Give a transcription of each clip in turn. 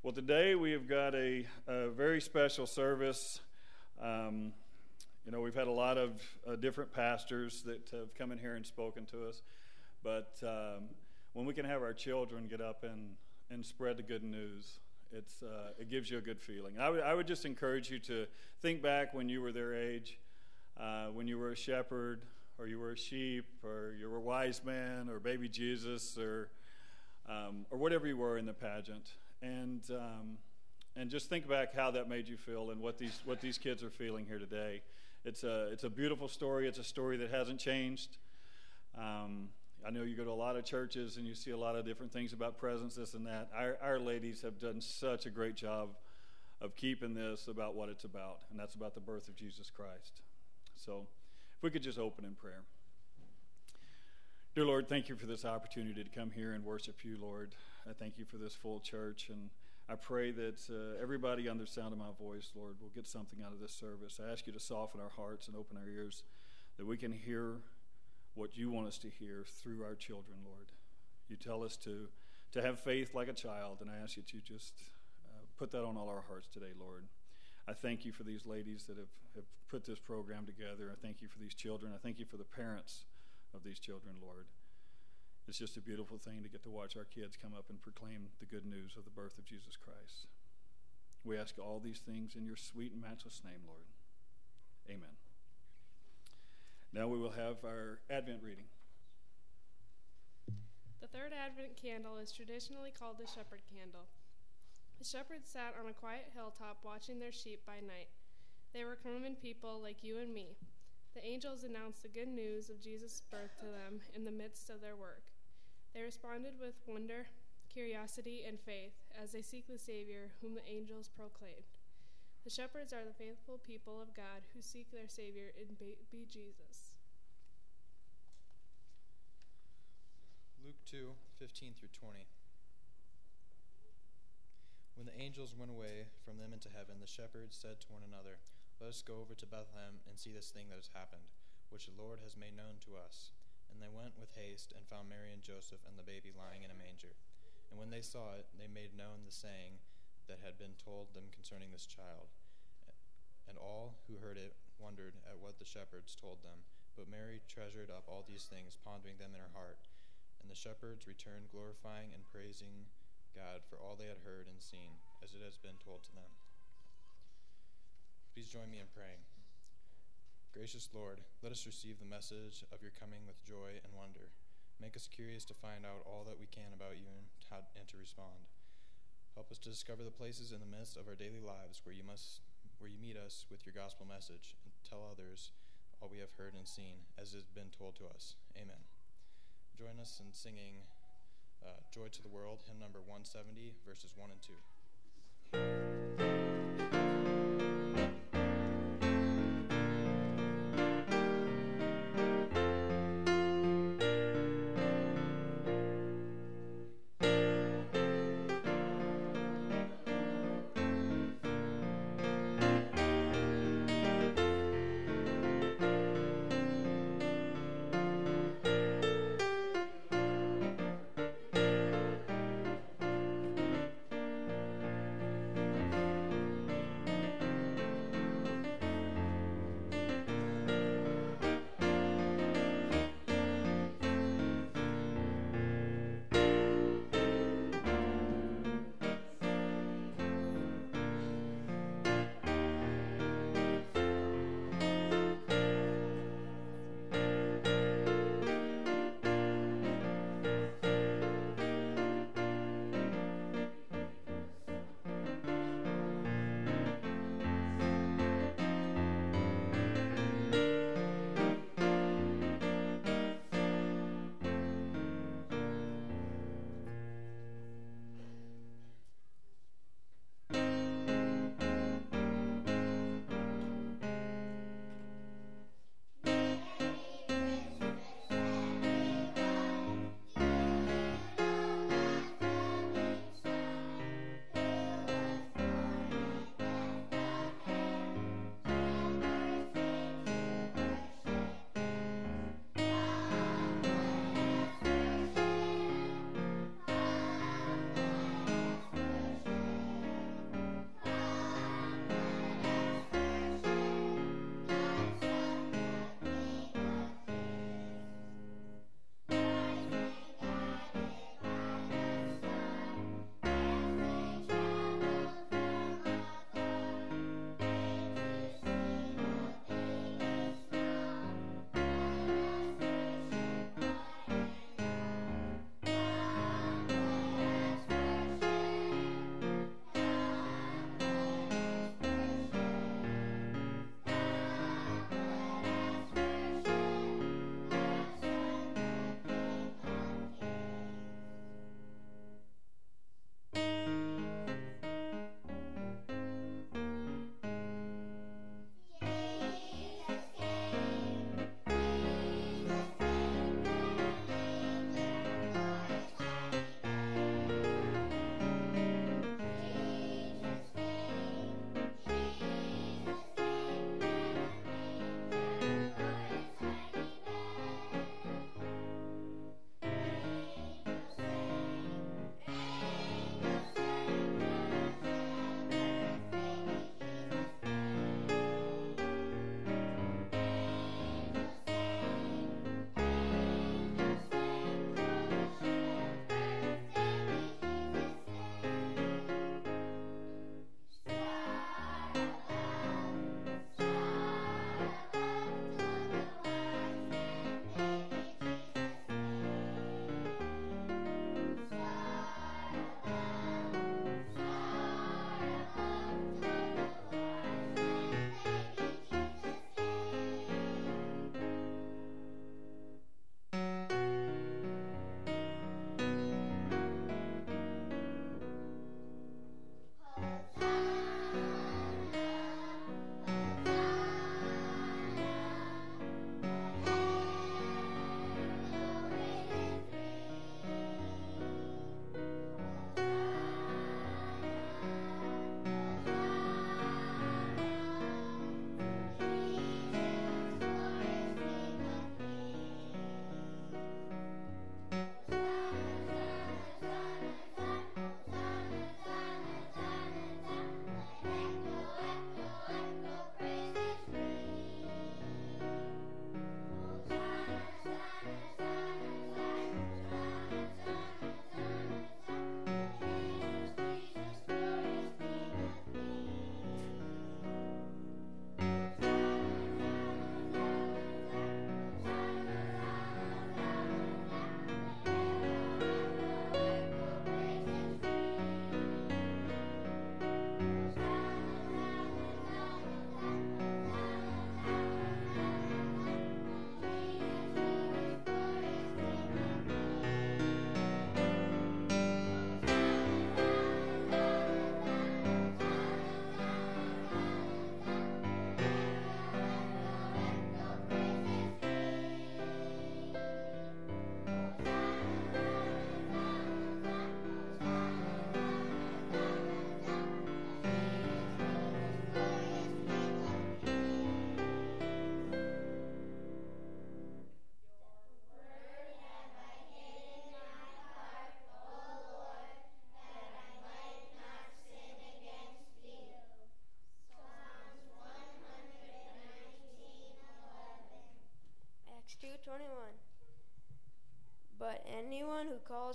Well, today we have got a very special service. We've had a lot of different pastors that have come in here and spoken to us, but when we can have our children get up and spread the good news, it gives you a good feeling. I would just encourage you to think back when you were their age, when you were a shepherd, or you were a sheep, or you were a wise man, or baby Jesus, or whatever you were in the pageant. And just think back how that made you feel and what these kids are feeling here today. It's a beautiful story. It's a story that hasn't changed. I know you go to a lot of churches and you see a lot of different things about presence, this and that. Our ladies have done such a great job of keeping this about what it's about, and that's about the birth of Jesus Christ. So if we could just open in prayer. Dear Lord, thank you for this opportunity to come here and worship you, Lord. I thank you for this full church, and I pray that everybody under the sound of my voice, Lord, will get something out of this service. I ask you to soften our hearts and open our ears that we can hear what you want us to hear through our children, Lord. You tell us to have faith like a child, and I ask you to just put that on all our hearts today, Lord. I thank you for these ladies that have put this program together. I thank you for these children. I thank you for the parents of these children, Lord. It's just a beautiful thing to get to watch our kids come up and proclaim the good news of the birth of Jesus Christ. We ask all these things in your sweet and matchless name, Lord. Amen. Now we will have our Advent reading. The third Advent candle is traditionally called the shepherd candle. The shepherds sat on a quiet hilltop watching their sheep by night. They were common people like you and me. The angels announced the good news of Jesus' birth to them in the midst of their work. They responded with wonder, curiosity, and faith as they seek the Savior whom the angels proclaimed. The shepherds are the faithful people of God who seek their Savior in baby Jesus. Luke 2:15 through 20. When the angels went away from them into heaven, the shepherds said to one another, "Let us go over to Bethlehem and see this thing that has happened, which the Lord has made known to us." And they went with haste and found Mary and Joseph and the baby lying in a manger. And when they saw it, they made known the saying that had been told them concerning this child. And all who heard it wondered at what the shepherds told them. But Mary treasured up all these things, pondering them in her heart. And the shepherds returned, glorifying and praising God for all they had heard and seen, as it has been told to them. Please join me in praying. Gracious Lord, let us receive the message of your coming with joy and wonder. Make us curious to find out all that we can about you and to respond. Help us to discover the places in the midst of our daily lives where you meet us with your gospel message, and tell others all we have heard and seen, as has been told to us. Amen. Join us in singing Joy to the World, hymn number 170, verses 1 and 2.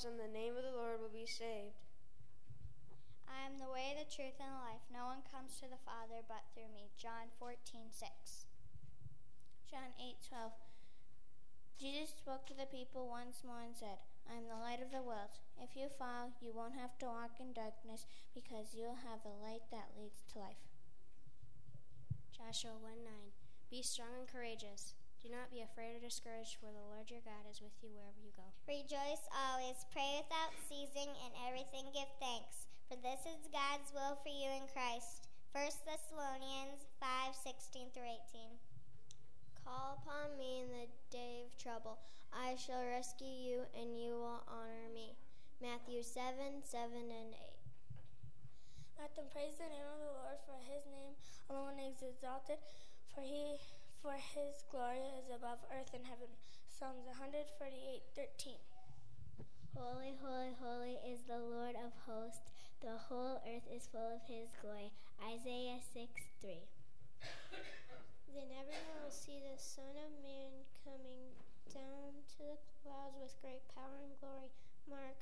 calls on the name of the Lord will be saved. I am the way, the truth, and the life. No one comes to the Father but through me. John 14:6. John 8:12. Jesus spoke to the people once more and said, I am the light of the world. If you follow, you won't have to walk in darkness because you'll have the light that leads to life. Joshua 1:9. Be strong and courageous. Do not be afraid or discouraged, for the Lord your God is with you wherever you go. Rejoice always, pray without ceasing, and everything give thanks, for this is God's will for you in Christ. 1 Thessalonians 5:16-18. Call upon me in the day of trouble. I shall rescue you, and you will honor me. Matthew 7:7-8. Let them praise the name of the Lord, for his name alone is exalted, for his glory is above earth and heaven. Psalms 148:13. Holy, holy, holy is the Lord of hosts. The whole earth is full of his glory. Isaiah 6:3. Then everyone will see the Son of Man coming down to the clouds with great power and glory. Mark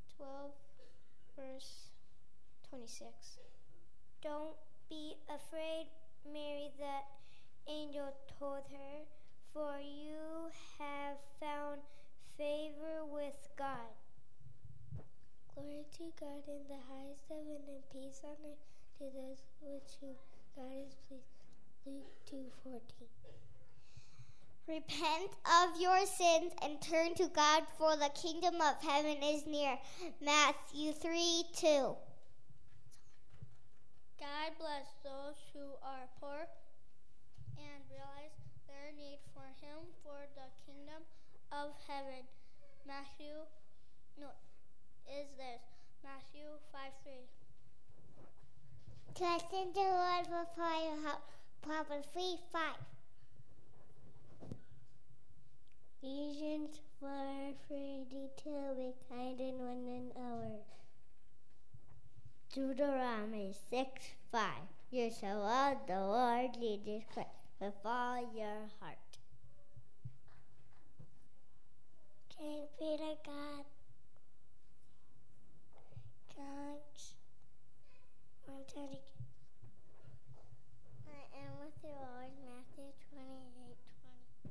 12:26. Don't be afraid, Mary, the angel told her, for you have found favor with God. Glory to God in the highest heaven and peace on earth to those with whom God is pleased. Luke 2:14. Repent of your sins and turn to God, for the kingdom of heaven is near. Matthew 3:2. God bless those who are poor and realize their need for him for the kingdom of heaven. Matthew 5:3. Trust in the Lord before you help. Proverbs 3:5. Ephesians 4:32. Be kind in one another. Deuteronomy 6:5. You shall love the Lord Jesus Christ with all your heart. Thanks be to God. Thanks. I am with you always. Matthew 28:20.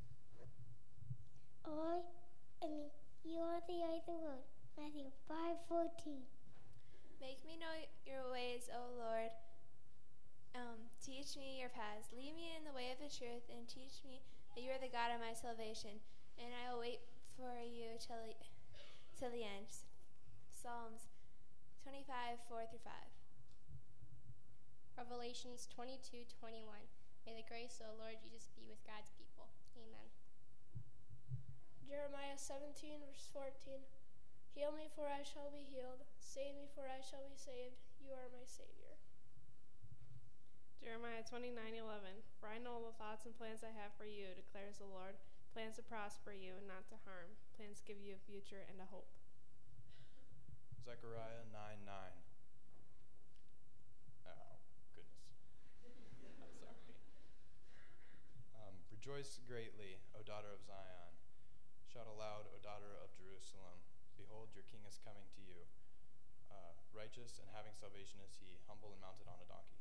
You are the light of the world. Matthew 5:14. Make me know your ways, O Lord. Teach me your paths. Lead me in the way of the truth, and teach me that you are the God of my salvation, and I will wait for you till the end. Psalms 25:4-5. Revelations 22:21. May the grace of the Lord Jesus be with God's people. Amen. Jeremiah 17:14. Heal me, for I shall be healed. Save me, for I shall be saved. You are my Savior. Jeremiah 29:11. For I know the thoughts and plans I have for you, declares the Lord, plans to prosper you and not to harm, plans to give you a future and a hope. Zechariah 9:9. Oh, goodness. I'm sorry. Rejoice greatly, O daughter of Zion. Shout aloud, O daughter of Jerusalem. Behold, your king is coming to you. Righteous and having salvation is he, humble and mounted on a donkey.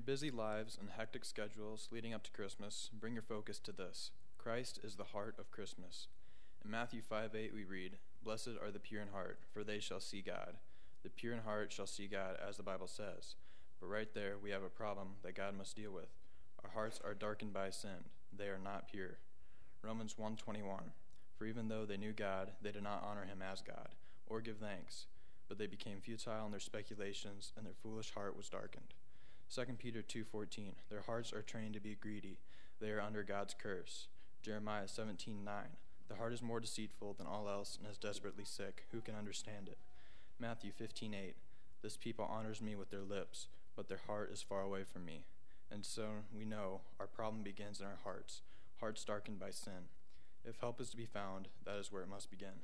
busy lives and hectic schedules leading up to Christmas, bring your focus to this. Christ is the heart of Christmas. In Matthew 5:8 we read, "Blessed are the pure in heart, for they shall see God." The pure in heart shall see God, as the Bible says. But right there we have a problem that God must deal with. Our hearts are darkened by sin. They are not pure. Romans 1:21, "For even though they knew God, they did not honor him as God, or give thanks, but they became futile in their speculations, and their foolish heart was darkened." 2 Peter 2:14, "Their hearts are trained to be greedy. They are under God's curse." Jeremiah 17:9, "The heart is more deceitful than all else and is desperately sick. Who can understand it?" Matthew 15:8, "This people honors me with their lips, but their heart is far away from me." And so we know our problem begins in our hearts darkened by sin. If help is to be found, that is where it must begin.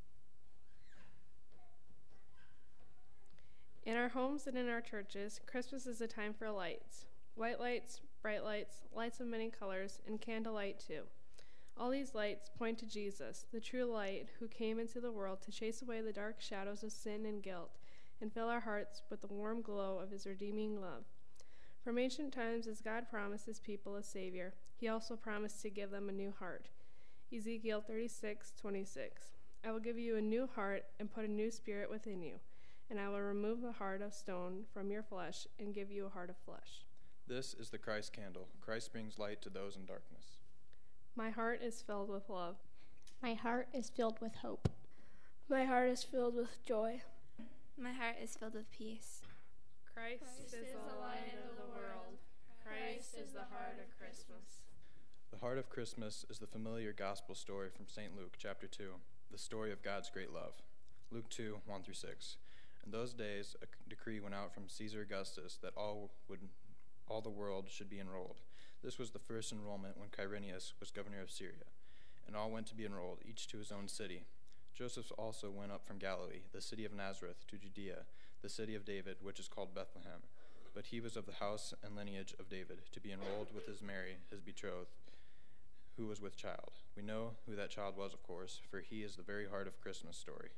In our homes and in our churches, Christmas is a time for lights. White lights, bright lights, lights of many colors, and candlelight too. All these lights point to Jesus, the true light who came into the world to chase away the dark shadows of sin and guilt and fill our hearts with the warm glow of his redeeming love. From ancient times, as God promised his people a Savior, he also promised to give them a new heart. Ezekiel 36:26, "I will give you a new heart and put a new spirit within you, and I will remove the heart of stone from your flesh and give you a heart of flesh." This is the Christ candle. Christ brings light to those in darkness. My heart is filled with love. My heart is filled with hope. My heart is filled with joy. My heart is filled with peace. Christ is the light of the world. Christ is the heart of Christmas. The heart of Christmas is the familiar gospel story from St. Luke, chapter 2, the story of God's great love. Luke 2, 1-6. In those days, a decree went out from Caesar Augustus that all the world should be enrolled. This was the first enrollment when Quirinius was governor of Syria, and all went to be enrolled, each to his own city. Joseph also went up from Galilee, the city of Nazareth, to Judea, the city of David, which is called Bethlehem. But he was of the house and lineage of David, to be enrolled with his Mary, his betrothed, who was with child. We know who that child was, of course, for he is the very heart of Christmas story.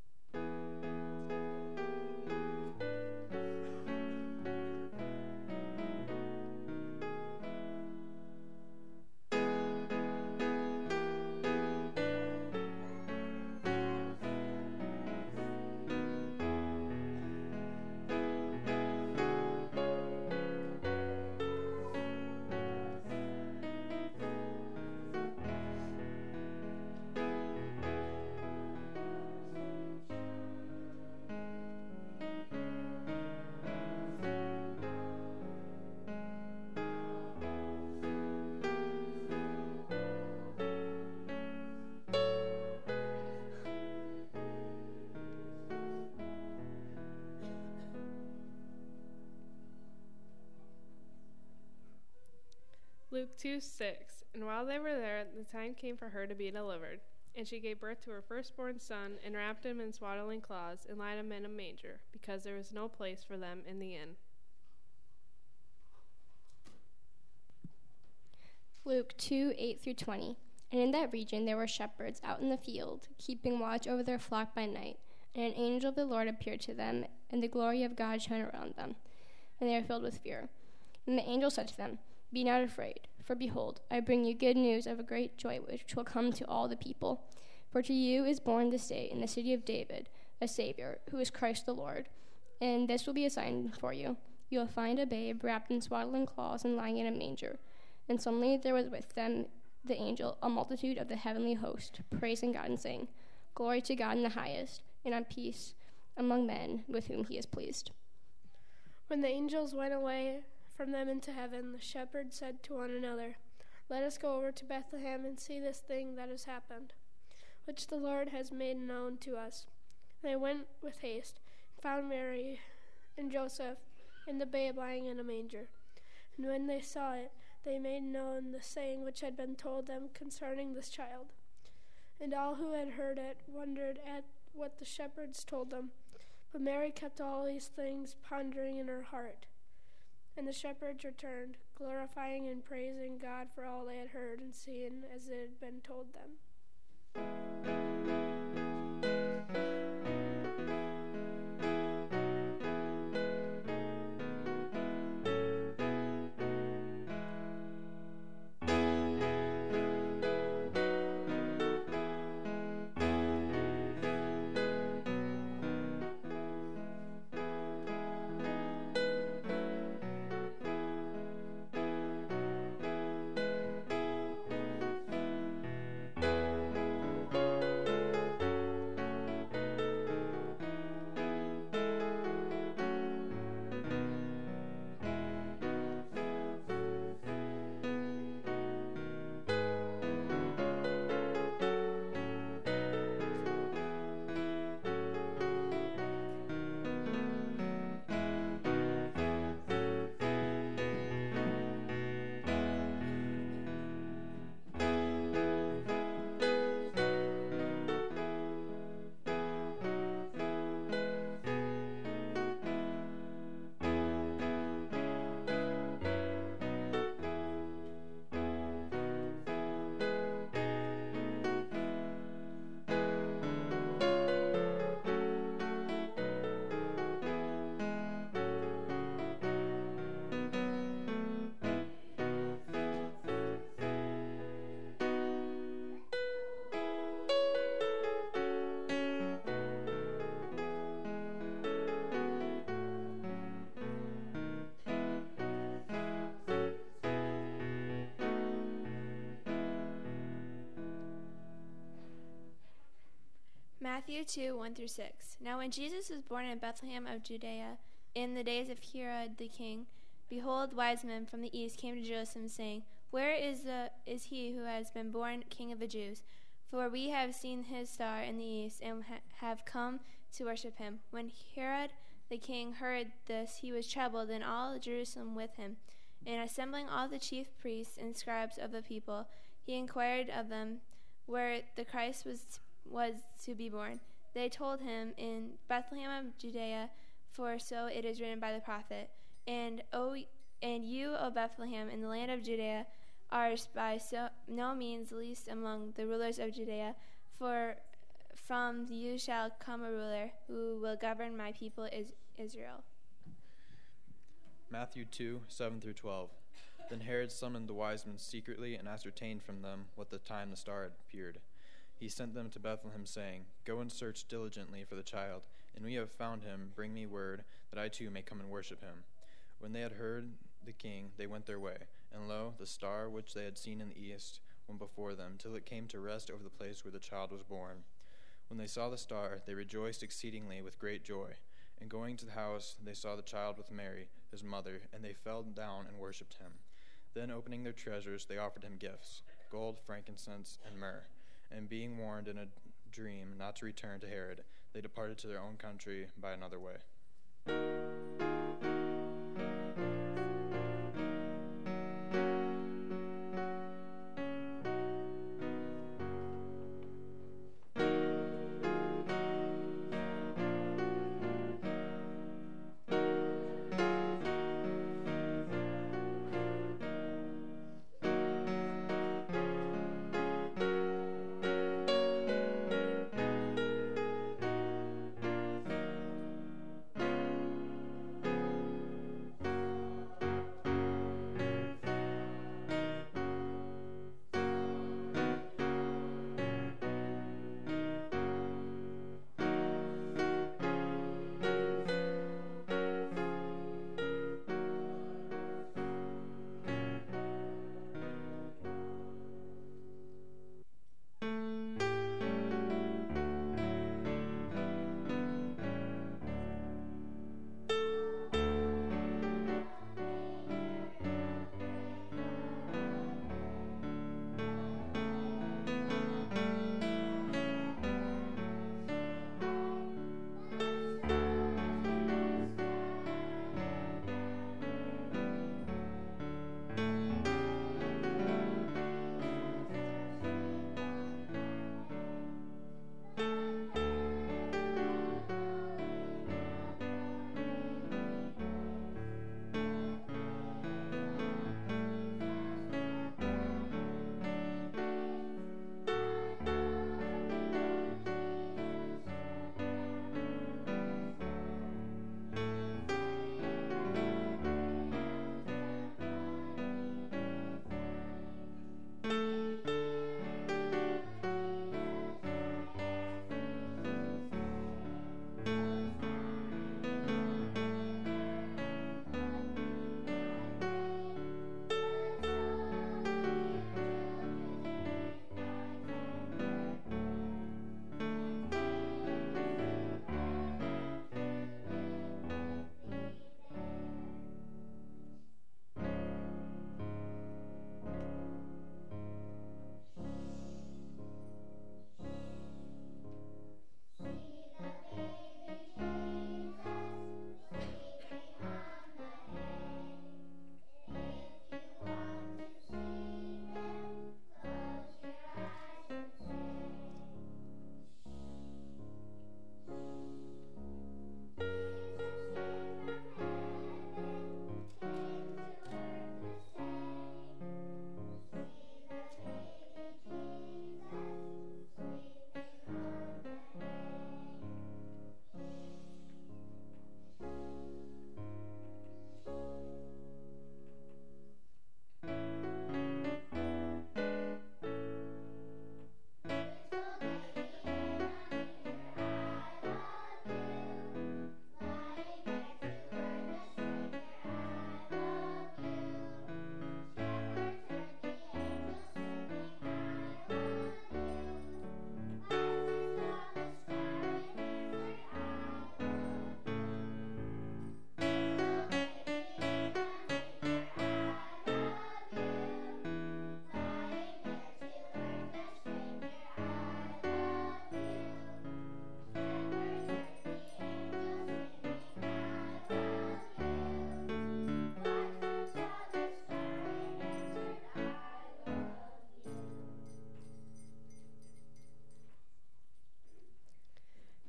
Luke 2:6, "And while they were there, the time came for her to be delivered. And she gave birth to her firstborn son, and wrapped him in swaddling cloths, and laid him in a manger, because there was no place for them in the inn." Luke 2:8-20. "And in that region there were shepherds out in the field, keeping watch over their flock by night. And an angel of the Lord appeared to them, and the glory of God shone around them. And they were filled with fear. And the angel said to them, 'Be not afraid, for behold, I bring you good news of a great joy which will come to all the people. For to you is born this day in the city of David a Savior, who is Christ the Lord. And this will be a sign for you. You will find a babe wrapped in swaddling cloths and lying in a manger.' And suddenly there was with them the angel, a multitude of the heavenly host, praising God and saying, 'Glory to God in the highest, and on peace among men with whom he is pleased.'" When the angels went away from them into heaven, the shepherds said to one another, "Let us go over to Bethlehem and see this thing that has happened, which the Lord has made known to us." And they went with haste, and found Mary and Joseph and the babe lying in a manger. And when they saw it, they made known the saying which had been told them concerning this child. And all who had heard it wondered at what the shepherds told them. But Mary kept all these things pondering in her heart. And the shepherds returned, glorifying and praising God for all they had heard and seen as it had been told them. Matthew 2, 1-6. Now when Jesus was born in Bethlehem of Judea, in the days of Herod the king, behold, wise men from the east came to Jerusalem, saying, Where is he who has been born King of the Jews? For we have seen his star in the east, and have come to worship him. When Herod the king heard this, he was troubled, and all Jerusalem with him. And assembling all the chief priests and scribes of the people, he inquired of them where the Christ was to be born. They told him, In Bethlehem of Judea, for so it is written by the prophet. And you, O Bethlehem, in the land of Judea, are by no means least among the rulers of Judea, for from you shall come a ruler who will govern my people Israel. Matthew 2, 7-12. Then Herod summoned the wise men secretly and ascertained from them what the time the star had appeared. He sent them to Bethlehem, saying, Go and search diligently for the child, and when you have found him, bring me word, that I too may come and worship him. When they had heard the king, they went their way, and lo, the star which they had seen in the east went before them, till it came to rest over the place where the child was born. When they saw the star, they rejoiced exceedingly with great joy. And going to the house, they saw the child with Mary, his mother, and they fell down and worshipped him. Then opening their treasures, they offered him gifts, gold, frankincense, and myrrh. And being warned in a dream not to return to Herod, they departed to their own country by another way.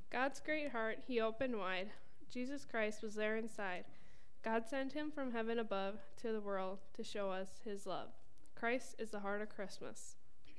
God's great heart he opened wide. Jesus Christ was there inside. God sent him from heaven above to the world to show us his love. Christ is the heart of Christmas.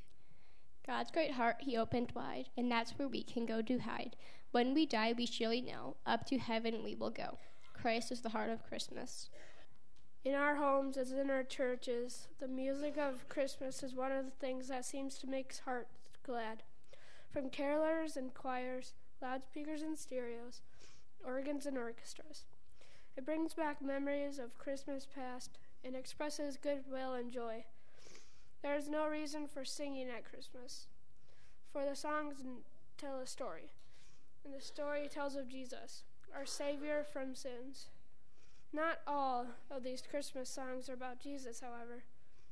God's great heart he opened wide, and that's where we can go to hide. When we die, we surely know, up to heaven we will go. Christ is the heart of Christmas. In our homes, as in our churches, the music of Christmas is one of the things that seems to make hearts glad. From carolers and choirs, loudspeakers and stereos, organs and orchestras. It brings back memories of Christmas past and expresses goodwill and joy. There is no reason for singing at Christmas, for the songs tell a story, and the story tells of Jesus, our Savior from sins. Not all of these Christmas songs are about Jesus, however.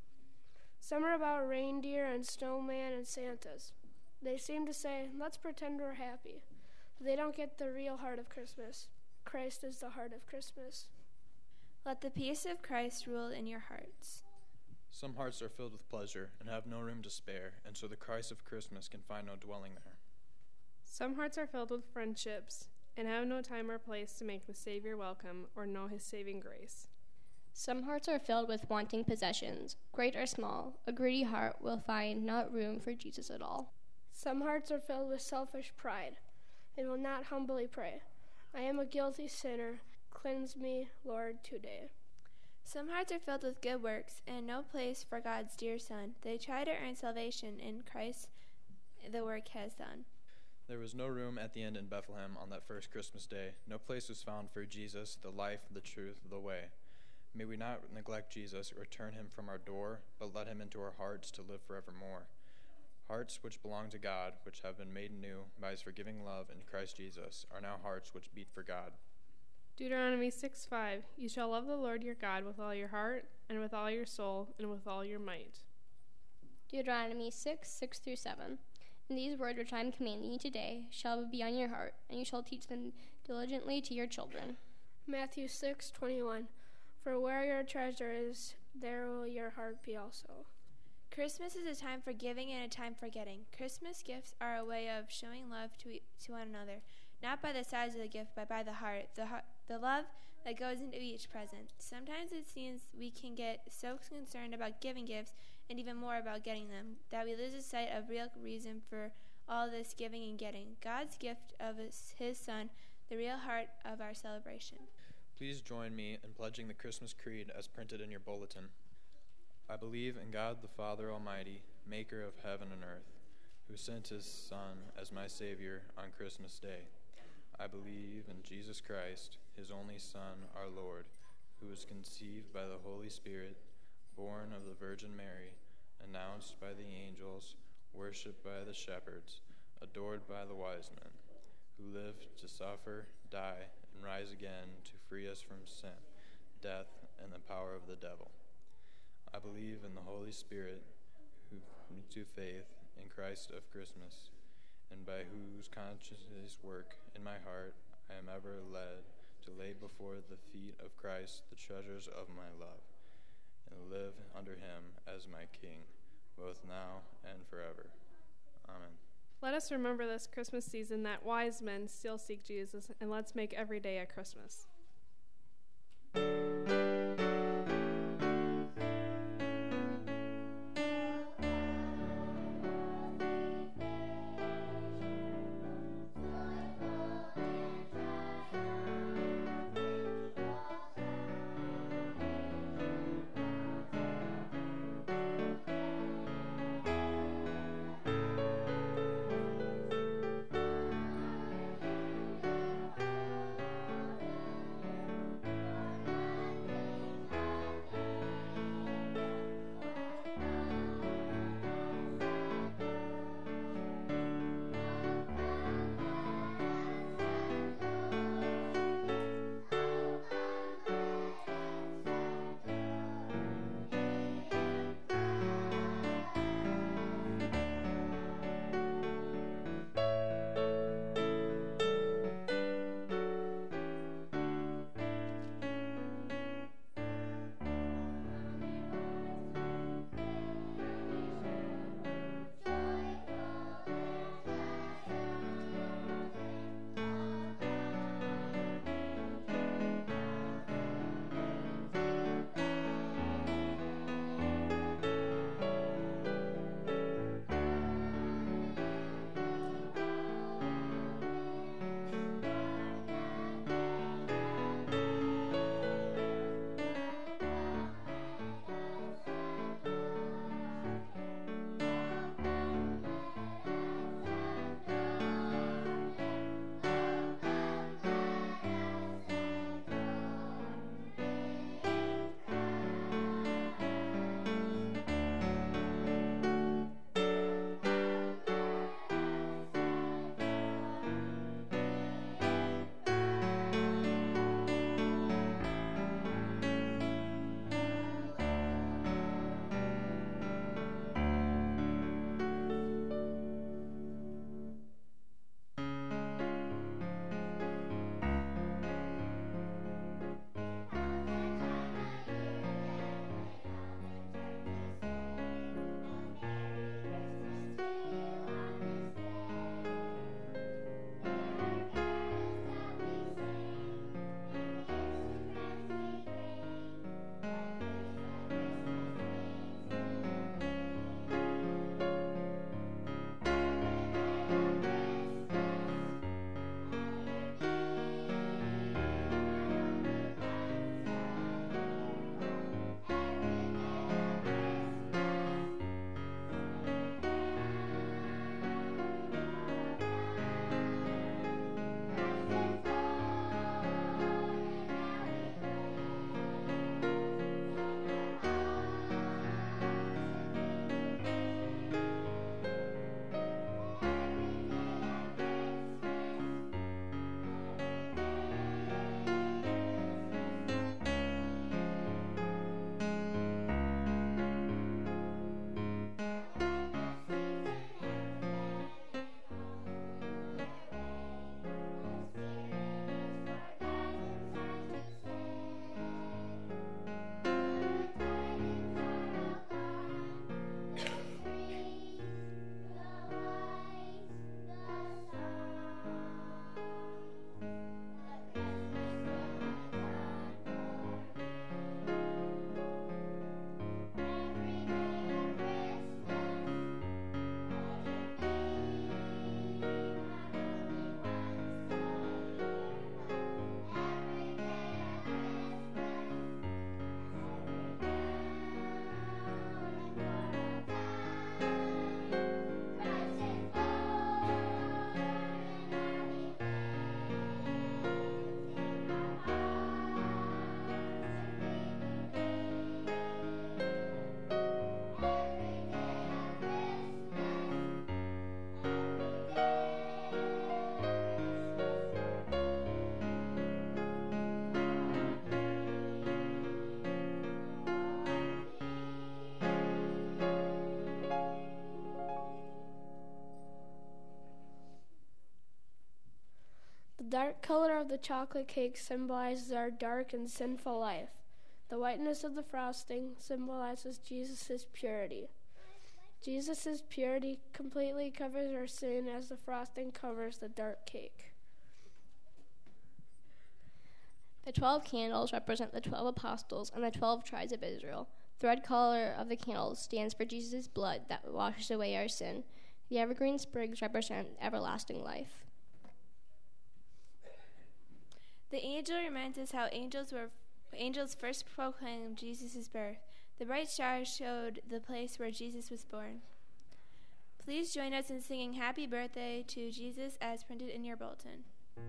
Some are about reindeer and snowman and Santas. They seem to say, let's pretend we're happy. But they don't get the real heart of Christmas. Christ is the heart of Christmas. Let the peace of Christ rule in your hearts. Some hearts are filled with pleasure and have no room to spare, and so the Christ of Christmas can find no dwelling there. Some hearts are filled with friendships and have no time or place to make the Savior welcome or know his saving grace. Some hearts are filled with wanting possessions, great or small. A greedy heart will find not room for Jesus at all. Some hearts are filled with selfish pride and will not humbly pray. I am a guilty sinner. Cleanse me, Lord, today. Some hearts are filled with good works and no place for God's dear Son. They try to earn salvation in Christ the work has done. There was no room at the inn in Bethlehem on that first Christmas day. No place was found for Jesus, the life, the truth, the way. May we not neglect Jesus or turn him from our door, but let him into our hearts to live forevermore. Hearts which belong to God, which have been made new by his forgiving love in Christ Jesus, are now hearts which beat for God. Deuteronomy 6:5. You shall love the Lord your God with all your heart, and with all your soul, and with all your might. Deuteronomy 6:6-7. And these words which I am commanding you today shall be on your heart, and you shall teach them diligently to your children. Matthew 6:21. For where your treasure is, there will your heart be also. Christmas is a time for giving and a time for getting. Christmas gifts are a way of showing love to one another, not by the size of the gift, but by the heart, the love that goes into each present. Sometimes it seems we can get so concerned about giving gifts and even more about getting them that we lose sight of real reason for all this giving and getting. God's gift of his Son, the real heart of our celebration. Please join me in pledging the Christmas Creed as printed in your bulletin. I believe in God the Father Almighty, maker of heaven and earth, who sent his Son as my Savior on Christmas Day. I believe in Jesus Christ, his only Son, our Lord, who was conceived by the Holy Spirit, born of the Virgin Mary, announced by the angels, worshipped by the shepherds, adored by the wise men, who lived to suffer, die, and rise again to free us from sin, death, and the power of the devil. I believe in the Holy Spirit, who to faith in Christ of Christmas, and by whose conscious work in my heart I am ever led to lay before the feet of Christ the treasures of my love, and live under him as my King, both now and forever. Amen. Let us remember this Christmas season that wise men still seek Jesus, and let's make every day a Christmas. dark color of the chocolate cake symbolizes our dark and sinful life. The whiteness of the frosting symbolizes Jesus' purity. Jesus' purity completely covers our sin as the frosting covers the dark cake. The 12 candles represent the 12 apostles and the 12 tribes of Israel. The red color of the candles stands for Jesus' blood that washes away our sin. The evergreen sprigs represent everlasting life. The angel reminds us how angels first proclaimed Jesus' birth. The bright stars showed the place where Jesus was born. Please join us in singing Happy Birthday to Jesus as printed in your bulletin.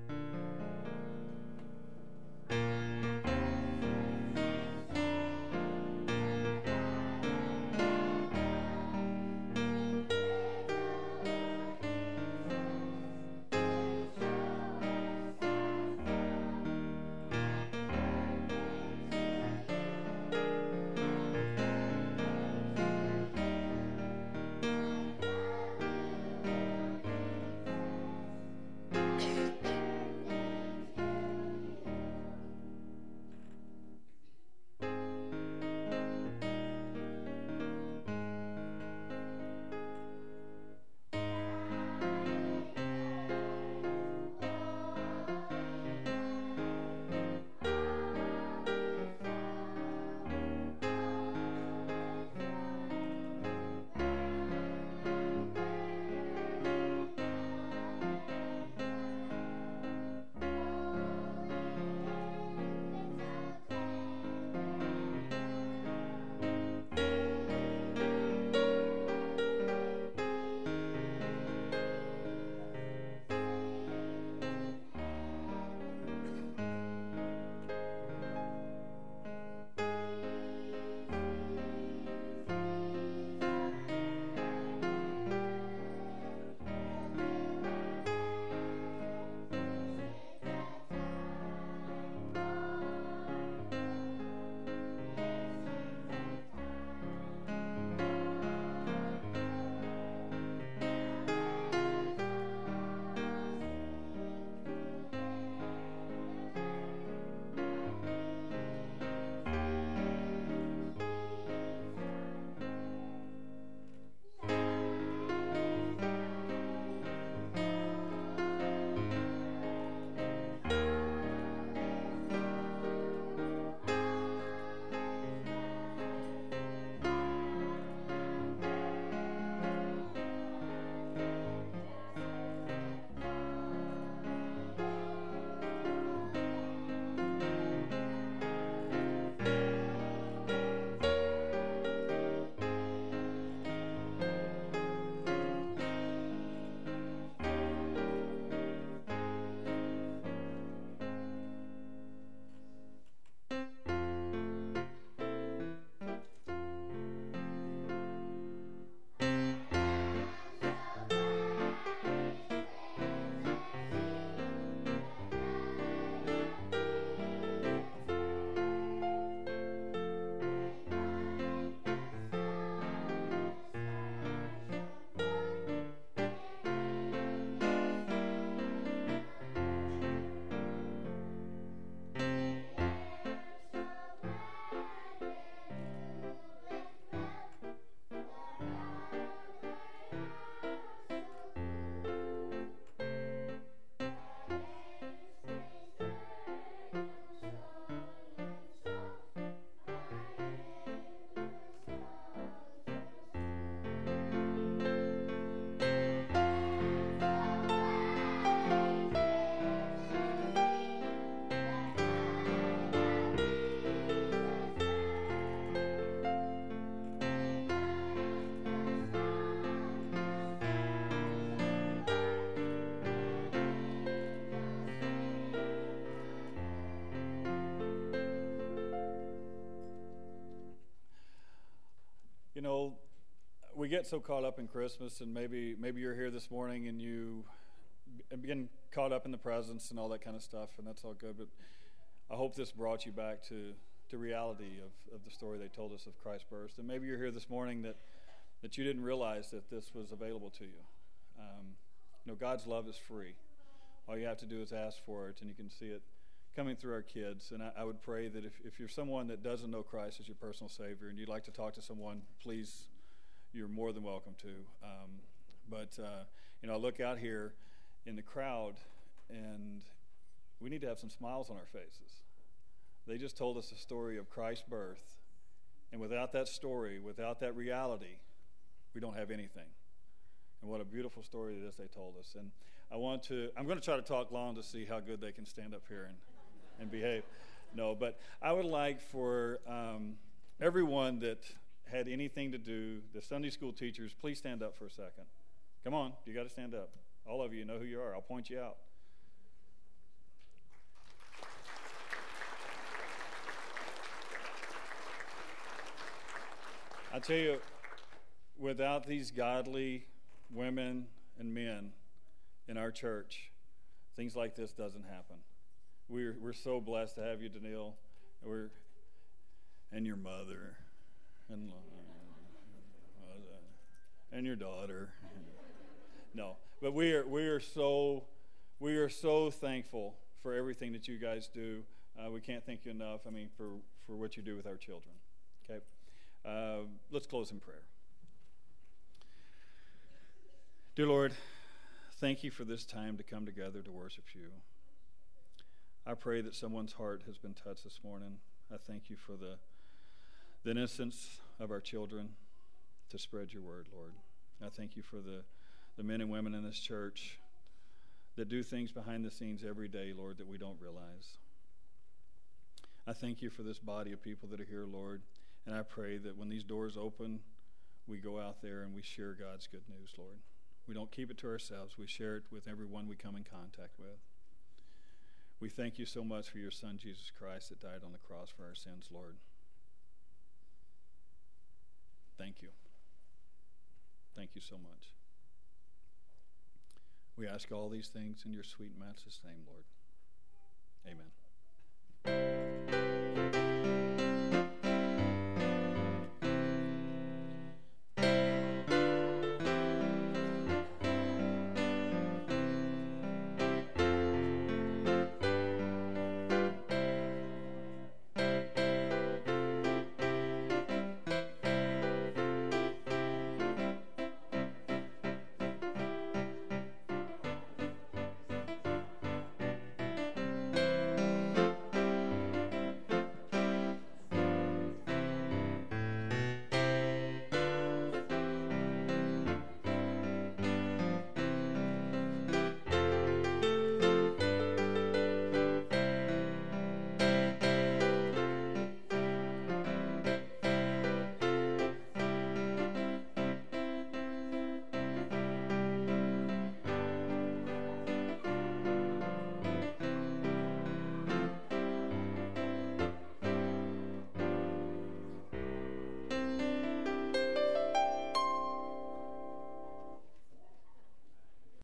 You know, we get so caught up in Christmas, and maybe you're here this morning and you begin caught up in the presents and all that kind of stuff, and that's all good. But I hope this brought you back to reality of the story they told us of Christ's birth. And maybe you're here this morning that you didn't realize that this was available to you. God's love is free. All you have to do is ask for it, and you can see it coming through our kids. And I would pray that if you're someone that doesn't know Christ as your personal Savior and you'd like to talk to someone, please, you're more than welcome to. I look out here in the crowd, and we need to have some smiles on our faces. They just told us the story of Christ's birth, and without that story, without that reality, we don't have anything. And what a beautiful story it is they told us. And I'm going to try to talk long to see how good they can stand up here and behave. No, but I would like for everyone that had anything to do, the Sunday school teachers, please stand up for a second. Come on, you got to stand up. All of you know who you are. I'll point you out. I tell you, without these godly women and men in our church, things like this doesn't happen. We're so blessed to have you, Danielle, and your mother, and your daughter. No, but we are so thankful for everything that you guys do. We can't thank you enough. I mean, for what you do with our children. Okay, let's close in prayer. Dear Lord, thank you for this time to come together to worship you. I pray that someone's heart has been touched this morning. I thank you for the innocence of our children to spread your word, Lord. I thank you for the men and women in this church that do things behind the scenes every day, Lord, that we don't realize. I thank you for this body of people that are here, Lord, and I pray that when these doors open, we go out there and we share God's good news, Lord. We don't keep it to ourselves. We share it with everyone we come in contact with. We thank you so much for your Son, Jesus Christ, that died on the cross for our sins, Lord. Thank you. Thank you so much. We ask all these things in your sweet, matchless name, Lord. Amen.